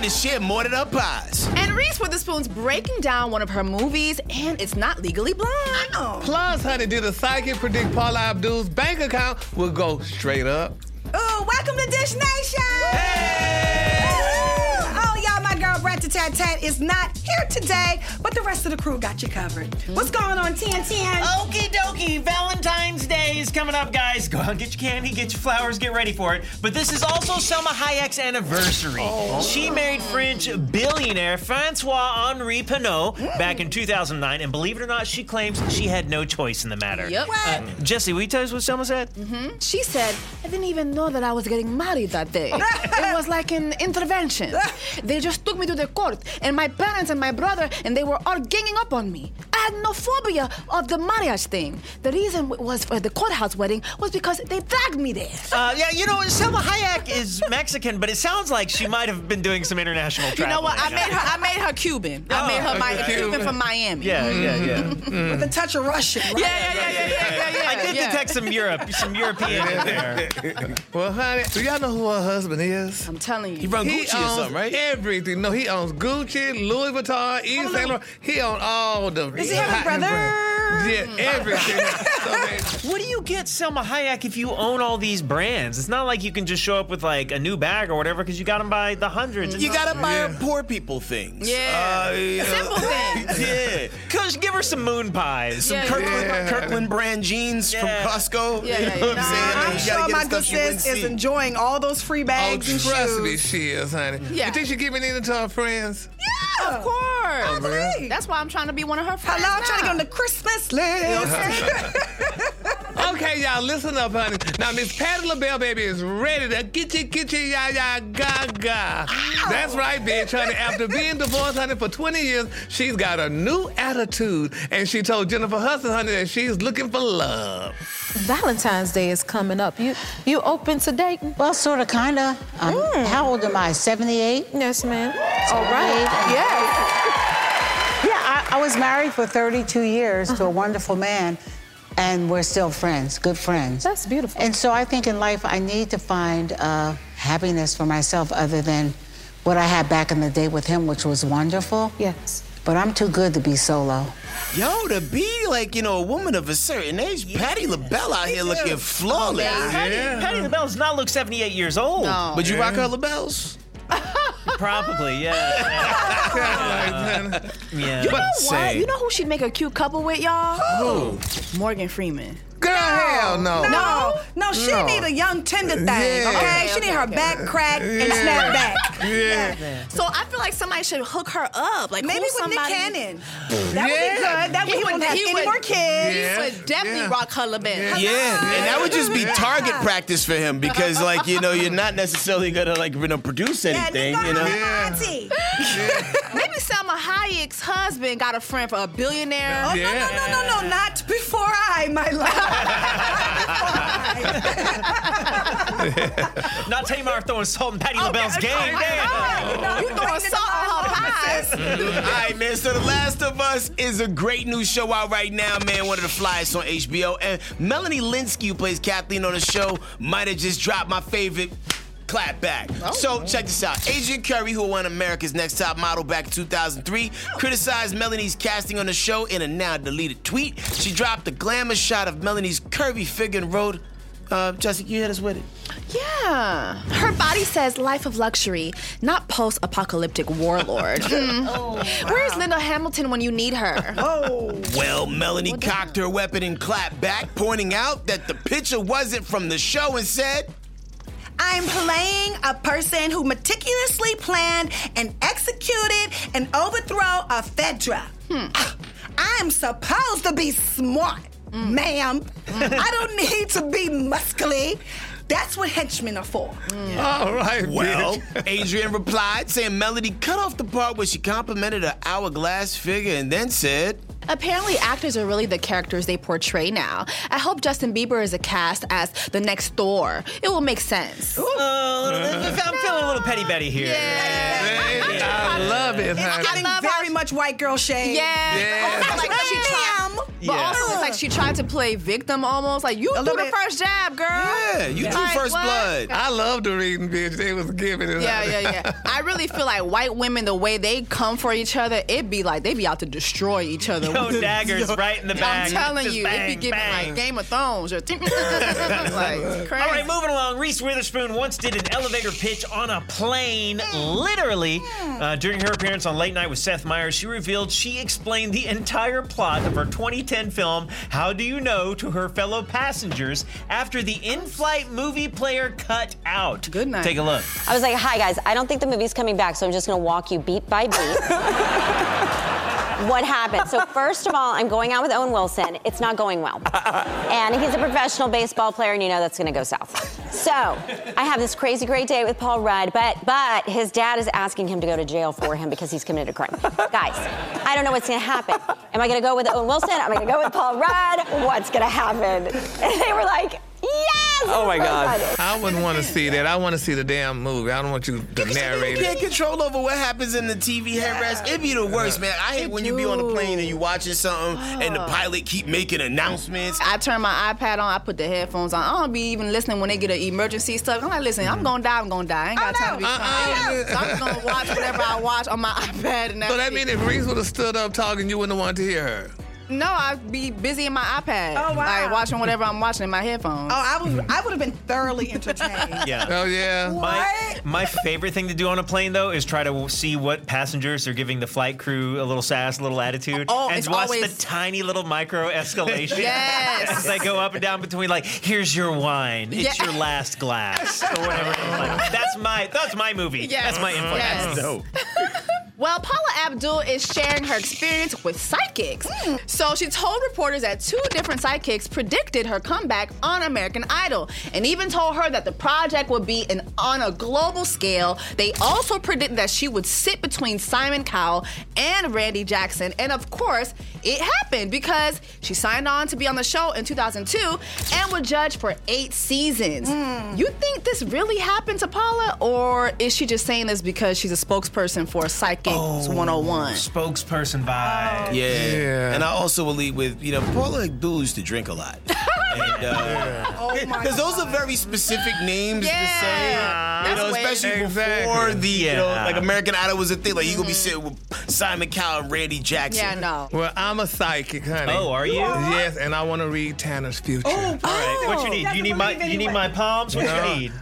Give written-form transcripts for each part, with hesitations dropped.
to share more than her pies. And Reese Witherspoon's breaking down one of her movies, and it's not Legally Blonde. Plus, honey, did a psychic predict Paula Abdul's bank account will go straight up? Oh, welcome to Dish Nation! Hey! Oh, y'all, my girl Brat-Tat-Tat is not here today, but the rest of the crew got you covered. What's going on, TNTN? Okie dokie, Valentine's Day is coming up, guys. Go out, get your candy, get your flowers, get ready for it. But this is also Selma Hayek's anniversary. She married French billionaire Francois-Henri Pinault back in 2009, and believe it or not, she claims she had no choice in the matter. Yep. Jesse, will you tell us what Selma said? She said, I didn't even know that I was getting married that day. It was like an intervention. They just took me to the court, and my parents and my brother, and they were all ganging up on me. I had no phobia of the marriage thing. The reason was for the courthouse wedding was because they dragged me there. Yeah, you know, Selma Hayek is Mexican, but it sounds like she might have been doing some international traveling. You know what? I made her Cuban. I made her Cuban from Miami. Yeah. With a touch of Russian, right? Yeah. I did detect some European in there. Well, honey, do y'all know who her husband is? I'm telling you. He run Gucci or something, right? Everything. No, he owns Gucci, Louis Vuitton, Yves Saint Laurent. He owns all the. Does he have a brother? Yeah, everything. What do you get, Selma Hayek, if you own all these brands? It's not like you can just show up with like a new bag or whatever because you got them by the hundreds. You gotta buy poor people things. Simple things. Yeah. Give her some moon pies. Some Kirkland brand jeans from Costco. Yeah. You know what I'm saying? I'm You sure gotta my get good stuff you wouldn't sis is see. enjoying all those free Oh, bags and trust me, shoes. she is, honey. Yeah. You think she giving in to her friends? Yeah, Of course. really? That's why I'm trying to be one of her friends. Hello, I'm trying to get on now. the Christmas list. Okay, y'all, listen up, honey. Now, Miss Patti LaBelle, baby, is ready to get you, ya, gaga. That's right, bitch, honey. After being divorced, honey, for 20 years, she's got a new attitude. And she told Jennifer Hudson, honey, that she's looking for love. Valentine's Day is coming up. You open to dating? Well, sort of, kind of. How old am I, 78? Yes, ma'am. All right. Yeah, I was married for 32 years to a wonderful man, and we're still friends, good friends. That's beautiful. And so I think in life I need to find happiness for myself other than what I had back in the day with him, which was wonderful. Yes. But I'm too good to be solo. Yo, to be like, a woman of a certain age, Patti LaBelle out here looking flawless. Patti LaBelle does not look 78 years old. No. Would you rock her LaBelles? Probably, yeah. You know what? You know who she'd make a cute couple with, y'all? Who? Morgan Freeman. Girl, hell no. No, she need a young tender thing, Yeah. okay? She need her back cracked and snap back. Yeah. So I feel like somebody should hook her up. Like Maybe who's with Nick somebody? Cannon. That would be good. That way he wouldn't have any more kids. He would definitely rock her LaBelle. Yeah, and that would just be target practice for him because, you're not necessarily gonna produce anything, Maybe Selma Hayek's husband got a friend for a billionaire. Oh, no, not before I, my love. Not Tamar throwing salt in Patti LaBelle's game. You throwing salt on her pies. All right, man. So The Last of Us is a great new show out right now, man. One of the flyest on HBO. And Melanie Linsky, who plays Kathleen on the show, might have just dropped my favorite clap back. So check this out. Adrian Curry, who won America's Next Top Model back in 2003, criticized Melanie's casting on the show in a now deleted tweet. She dropped a glamour shot of Melanie's curvy figure and wrote, Jessica, you hit us with it. Yeah. Her body says life of luxury, not post-apocalyptic warlord. Where's Linda Hamilton when you need her? Well, Melanie cocked her weapon and clapped back, pointing out that the picture wasn't from the show and said, I'm playing a person who meticulously planned and executed an overthrow of Fedra. I'm supposed to be smart, ma'am. I don't need to be muscly. That's what henchmen are for. All right, well, bitch. Adrian replied, saying Melanie cut off the part where she complimented her hourglass figure and then said, Apparently, actors are really the characters they portray now. I hope Justin Bieber is cast as the next Thor. It will make sense. I'm feeling a little petty Betty here. I love it, honey. It's getting very much white girl shade. Also, like, she tried, but also it's like she tried to play victim almost. Like, you do the first jab, girl. Yeah, you do first blood. I love the reading, bitch. They was giving it. Yeah. I really feel like white women, the way they come for each other, it be like they be out to destroy each other. Yo, daggers right in the back. I'm telling Just you, bang, it be giving bang. like Game of Thrones. Or like, crazy. All right, moving along. Reese Witherspoon once did an elevator pitch on a plane, literally. During her appearance on Late Night with Seth Meyers, she revealed she explained the entire plot of her 2010 film, How Do You Know, to her fellow passengers after the in-flight movie player cut out. Good night. Take a look. I was like, hi guys, I don't think the movie's coming back, so I'm just gonna walk you beat by beat. What happened? So first of all, I'm going out with Owen Wilson. It's not going well. And he's a professional baseball player, and you know that's gonna go south. So I have this crazy great date with Paul Rudd, but his dad is asking him to go to jail for him because he's committed a crime. Guys, I don't know what's gonna happen. Am I gonna go with Owen Wilson? Am I gonna go with Paul Rudd? What's gonna happen? And they were like, yes! Oh my God. I wouldn't want to see that. I want to see the damn movie. I don't want you to narrate You it. can't control over what happens in the TV headrest. It'd be the worst, man. I hate when you be on the plane and you watching something and the pilot keep making announcements. I turn my iPad on, I put the headphones on. I don't be even listening when they get an emergency stuff. I'm like, listen, I'm gonna die, I ain't got time to be crying. So I'm just gonna watch whatever I watch on my iPad. And So that means if Reese would have stood up talking, you wouldn't have wanted to hear her. No, I'd be busy in my iPad. Oh, wow. Like watching whatever I'm watching in my headphones. Oh, I would have been thoroughly entertained. Yeah. Oh, yeah. My favorite thing to do on a plane, though, is try to see what passengers are giving the flight crew a little sass, a little attitude. And it's watch always the tiny little micro escalation. Yes. As they go up and down between, like, here's your wine. It's your last glass. Or whatever. Like, that's my movie. Yes. That's my info. Yes. That's dope. Well, Paula Abdul is sharing her experience with psychics. So she told reporters that 2 different psychics predicted her comeback on American Idol and even told her that the project would be on a global scale. They also predicted that she would sit between Simon Cowell and Randy Jackson. And of course, it happened because she signed on to be on the show in 2002 and would judge for 8 seasons. You think this really happened to Paula, or is she just saying this because she's a spokesperson for Psychics 101? Spokesperson vibe. Yeah. And I also believe with, Paula Abdul used to drink a lot. Because those are very specific names to say. Especially before the, like American Idol was a thing. Like, you gonna be sitting with Simon Cowell and Randy Jackson. Yeah, no. Well, I'm a psychic, honey. Oh, are you? Yes, and I want to read Tanner's future. All right, what you need? You need my palms? What you need?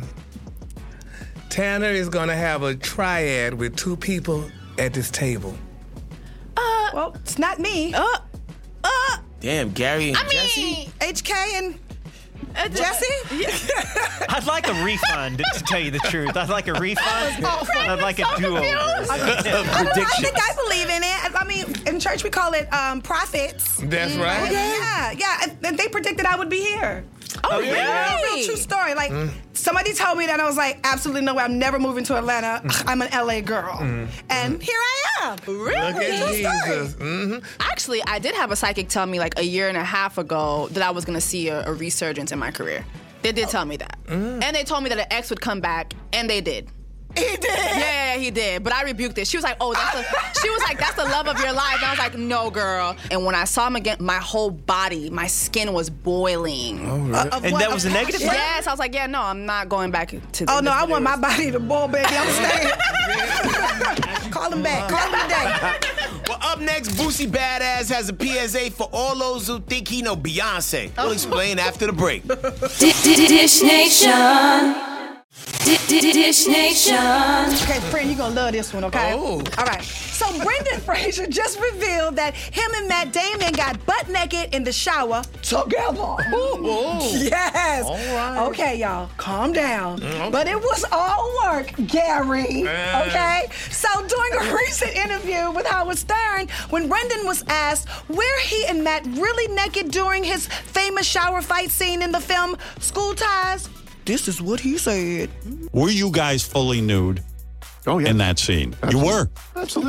Tanner is gonna have a triad with 2 people at this table. Well, it's not me. Damn, Gary and Jesse. HK and Jesse? I'd like a refund, to tell you the truth. I'd like a refund. I'd like a do-over. I think I believe in it. I mean, in church we call it prophets. That's right. Yeah. And they predicted I would be here. Oh, yeah? Real true story. Like, somebody told me that, I was like, absolutely no way. I'm never moving to Atlanta. I'm an LA girl. And here I am. Really? Look at Jesus. Actually, I did have a psychic tell me like a year and a half ago that I was going to see a resurgence in my career. They did tell me that. And they told me that an ex would come back, and they did. He did? Yeah, he did. But I rebuked it. She was like, that's the love of your life. And I was like, no, girl. And when I saw him again, my whole body, my skin was boiling. Oh, really? And that was a negative? Yes. I was like, yeah, no, I'm not going back to the Oh, no, I want my body to boil, baby. I'm staying. Call him back. Call him today. Well, up next, Boosie Badass has a PSA for all those who think he know Beyonce. We'll explain after the break. Dish Nation. Dish Nation. Okay, friend, you're gonna love this one, okay? Oh. All right. So Brendan Fraser just revealed that him and Matt Damon got butt naked in the shower together. Yes. All right. Okay, y'all, calm down. But it was all work, Gary. Okay? So during a recent interview with Howard Stern, when Brendan was asked were he and Matt really naked during his famous shower fight scene in the film School Ties, this is what he said. Were you guys fully nude in that scene? Absolutely. You were? Absolutely.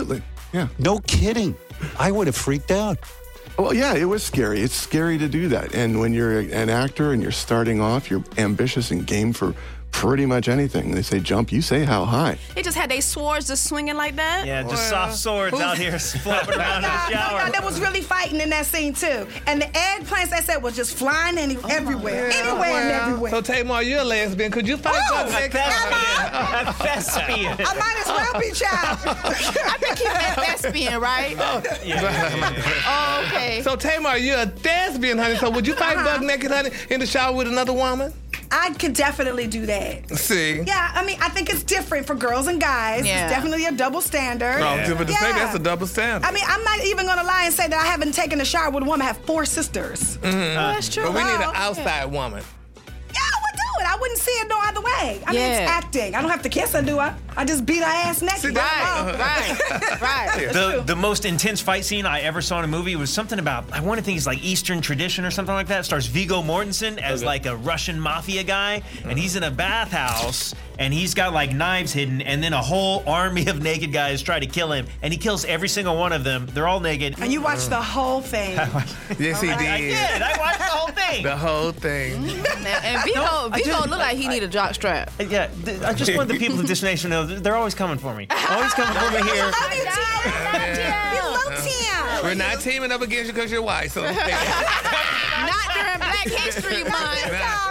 Yeah. No kidding. I would have freaked out. Well, yeah, it was scary. It's scary to do that. And when you're an actor and you're starting off, you're ambitious and game for pretty much anything. They say jump, you say how high. They just had their swords just swinging like that? Yeah, just soft swords out here flopping around in the shower. That was really fighting in that scene, too. And the eggplants, they said, was just flying everywhere. Anywhere and everywhere. So, Tamar, you're a lesbian. Could you fight A thespian. I might as well be, child. I think he meant thespian, right? Oh, okay. So, Tamar, you're a thespian, honey. So, would you fight buck naked, honey, in the shower with another woman? I could definitely do that. See? Yeah, I mean, I think it's different for girls and guys. Yeah. It's definitely a double standard. No, but to say that's a double standard. I mean, I'm not even going to lie and say that I haven't taken a shower with a woman. I have 4 sisters. That's true. But we need an outside woman. Yeah, I would do it. I wouldn't see it no other way. I mean, it's acting. I don't have to kiss her, do I? I just beat her ass naked. Right. The most intense fight scene I ever saw in a movie was something about, I want to think it's like Eastern tradition or something like that. It stars Viggo Mortensen as like a Russian mafia guy, and he's in a bathhouse, and he's got like knives hidden, and then a whole army of naked guys try to kill him, and he kills every single one of them. They're all naked. And you watched the whole thing. Yes, he did. I did. I watched the whole thing. The whole thing. And Viggo looked like he need a jock strap. Yeah, I just want the people of this nation to know they're always coming for me. Always coming for me here. Love you, Tia. We love Tia. We're not teaming up against you because you're white, so Not during Black History Month.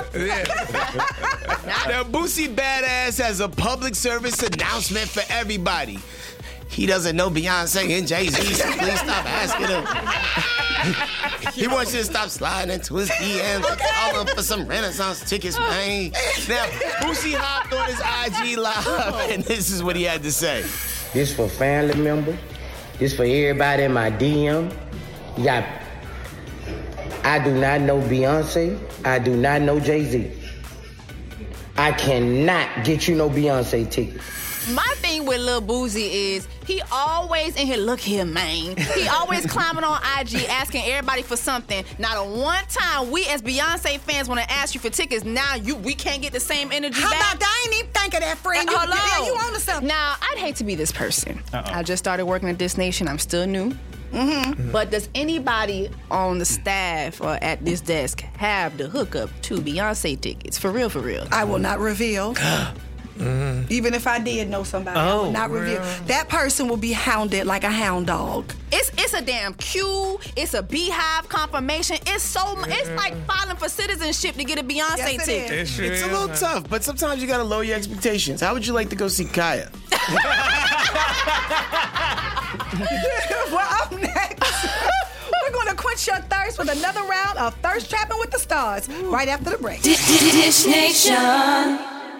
Now, Boosie Badass has a public service announcement for everybody. He doesn't know Beyonce and Jay-Z, so please stop asking him. He wants you to stop sliding into his DMs and call him for some Renaissance tickets, man. Now, Boosie hopped on his IG Live, and this is what he had to say. This for family members. This for everybody in my DM. Yeah, I do not know Beyonce. I do not know Jay-Z. I cannot get you no Beyonce tickets. My thing with Lil Boosie is he always in here, look here, man. He always climbing on IG asking everybody for something. Not a one time we as Beyonce fans want to ask you for tickets. Now we can't get the same energy back. How about that? I ain't even think of that, friend. Hello. You on to something. Now, I'd hate to be this person. I just started working at This Nation. I'm still new. But does anybody on the staff or at this desk have the hookup to Beyonce tickets? For real, for real. I will not reveal. Even if I did know somebody, I would not reveal. That person will be hounded like a hound dog. It's a damn queue. It's a beehive confirmation. It's like filing for citizenship to get a Beyonce ticket. It's a little tough, but sometimes you gotta lower your expectations. How would you like to go see Kaya? Well, up next, we're going to quench your thirst with another round of Thirst Trapping with the Stars right after the break. Dish Nation.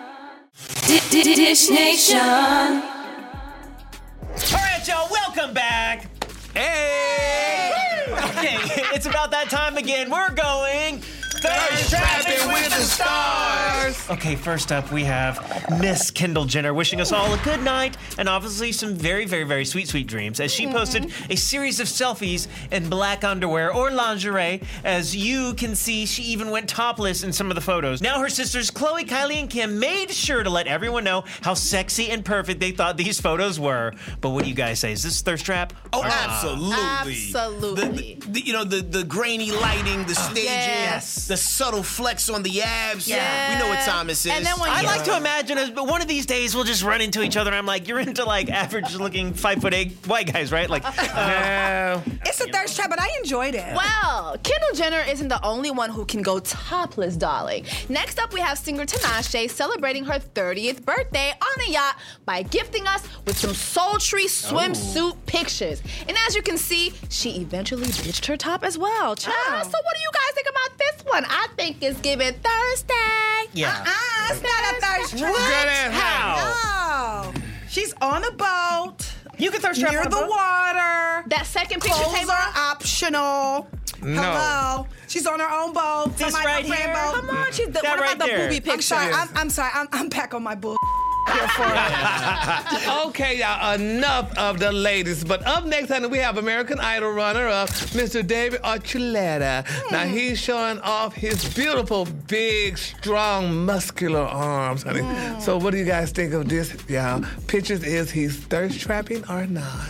Dish Nation. All right, y'all, welcome back. Hey! Okay, it's about that time again. We're going Thirst Trapping with the Stars. Okay, first up we have Miss Kendall Jenner wishing us all a good night and obviously some very, very, very sweet, sweet dreams as she posted a series of selfies in black underwear or lingerie. As you can see, she even went topless in some of the photos. Now her sisters Khloe, Kylie, and Kim made sure to let everyone know how sexy and perfect they thought these photos were. But what do you guys say? Is this thirst trap? Oh, absolutely. Absolutely. The grainy lighting, the staging. Yes. The subtle flex on the abs. Yes. We know what time this is. And then when I like to imagine but one of these days we'll just run into each other. I'm like, you're into like average looking 5'8" white guys, right? Like, It's a thirst trap, but I enjoyed it. Well, Kendall Jenner isn't the only one who can go topless, darling. Next up, we have singer Tinashe celebrating her 30th birthday on a yacht by gifting us with some sultry swimsuit pictures. And as you can see, she eventually ditched her top as well. Child, so what do you guys think about this one? I think it's giving Thursday. yeah. It's not a thirst trap. How? No. She's on a boat. You can thirst trap near on a the boat. water. That second picture, Clothes Taylor? are optional. No. Hello. She's on her own boat. This Somebody right her friend here? boat. Come on, she's That what right about the there. booby I'm picture? sorry. I'm sorry. I'm back on my bull. Here for it. Okay, y'all, enough of the ladies. But up next, honey, we have American Idol runner-up, Mr. David Archuleta. Now, he's showing off his beautiful, big, strong, muscular arms, honey. So what do you guys think of this, y'all? Pictures, is he thirst trapping or not? No,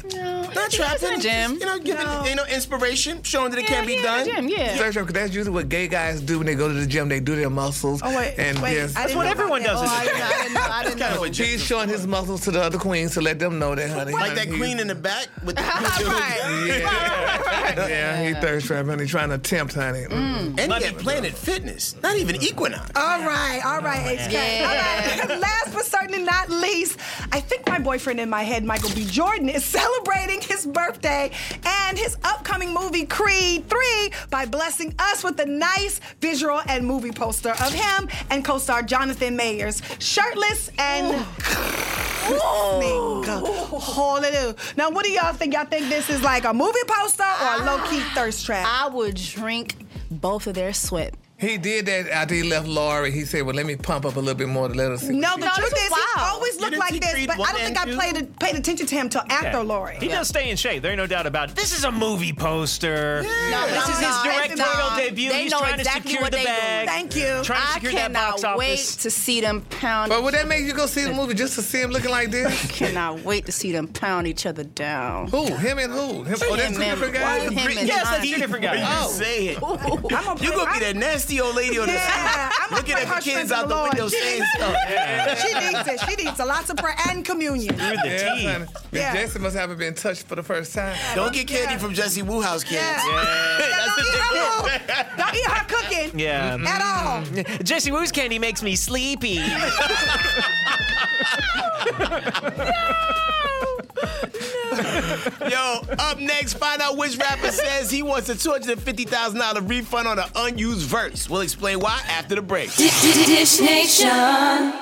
Not trapping. Gym. You know, giving inspiration, showing that it can be done. Gym, yeah. Because that's usually what gay guys do when they go to the gym. They do their muscles. Oh, wait. Yes. That's what everyone does. I didn't know. He's showing his muscles to the other queens to let them know that, honey. Like that queen in the back with the Yeah, he thirst trap, honey, trying to tempt, honey. And he had Planet Fitness, not even Equinox. All right, HK. Yeah. All right. Last but certainly not least, I think my boyfriend in my head, Michael B. Jordan, is celebrating his birthday and his upcoming movie Creed 3 by blessing us with a nice visual and movie poster of him and co-star Jonathan Mayers, shirtless and hallelujah. Now, what do y'all think? Y'all think this is like a movie poster or a low-key thirst trap? I would drink both of their sweat. He did that after he left Laurie. He said, well, let me pump up a little bit more to let us see. No, the truth is, he always You looked didn't like see this, Creed but 1 I don't think and I 2? paid attention to him till after Laurie. He does stay in shape. There ain't no doubt about it. This is a movie poster. This is his directorial debut. They He's know trying exactly to secure what the they bag. do. Thank you. Trying to I secure that box cannot wait office. to see them pound. But would that make you go see the movie just to see him looking like this? Cannot wait to see them pound each other down. Who? Him and who? Him, oh, that's two different guys? Him and Yes, that's Johnny. two different guys. Oh. Say it. I'm You gonna be that nasty old lady on the Yeah, I'm looking at the kids out the window saying stuff. She needs it. She needs a lot of prayer and communion. Through the Yeah, teeth. honey. Miss Yeah. Jackson must haven't been touched for the first time. Don't get candy from Jesse Woohouse kids. Yeah. That's the difference. Don't eat her cooking Yeah. at all. Jesse Woo's candy makes me sleepy. Yo, up next, find out which rapper says he wants a $250,000 refund on an unused verse. We'll explain why after the break. Dish Nation.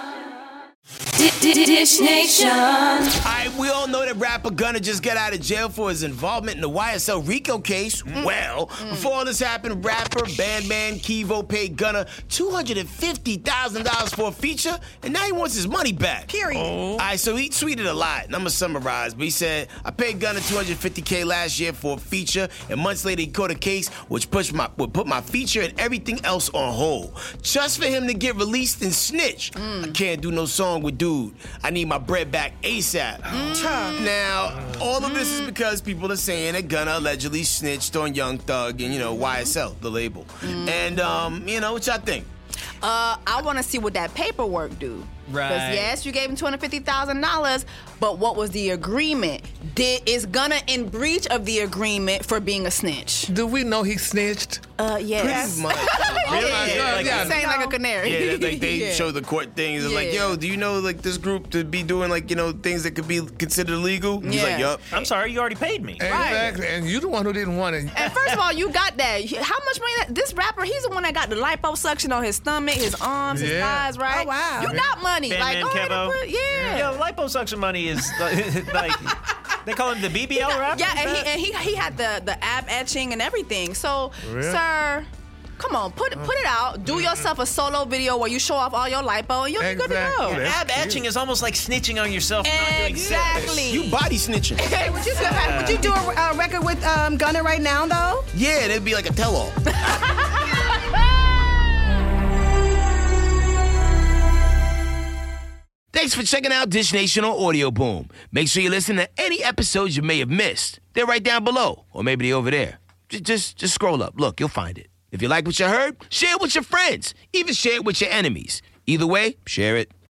Dish Nation. All right, we all know that rapper Gunna just got out of jail for his involvement in the YSL RICO case. Well, before all this happened, rapper Bandman Kevo paid Gunna $250,000 for a feature, and now he wants his money back. Period. All right, so he tweeted a lot, and I'm gonna summarize, but he said, I paid Gunna $250K last year for a feature, and months later he caught a case which would put my feature and everything else on hold. Just for him to get released and snitch. I can't do no song with dude. I need my bread back ASAP. Now, all of this is because people are saying that Gunna allegedly snitched on Young Thug and, YSL, the label. And, what y'all think? I want to see what that paperwork do. Right. Because yes, you gave him $250,000, but what was the agreement? Is Gunna in breach of the agreement for being a snitch? Do we know he snitched? Yes. Pretty much. He's saying like a canary. Yeah, they Yeah. show the court things. It's like, Yeah. yo, do you know this group to be doing things that could be considered illegal? He's like, Yeah. yup. I'm sorry, you already paid me. Exactly. And you the one who didn't want it. And first of all, you got that. How much money? This rapper, he's the one that got the liposuction on his stomach, his arms, his thighs, right? Oh, wow. You got money. Bandman Go ahead and Kevo. put, yeah. Yo, liposuction money is like they call him the BBL rapper. Yeah, and he had the ab etching and everything. So, sir, come on, put it out. Do yourself a solo video where you show off all your lipo, and you'll be good to go. Exactly. Ab etching is almost like snitching on yourself for not doing sex. Exactly. You body snitching. Hey, would you do a record with Gunna right now, though? Yeah, it'd be like a tell-all. Thanks for checking out Dish Nation on Audio Boom. Make sure you listen to any episodes you may have missed. They're right down below, or maybe they're over there. Just scroll up. Look, you'll find it. If you like what you heard, share it with your friends. Even share it with your enemies. Either way, share it.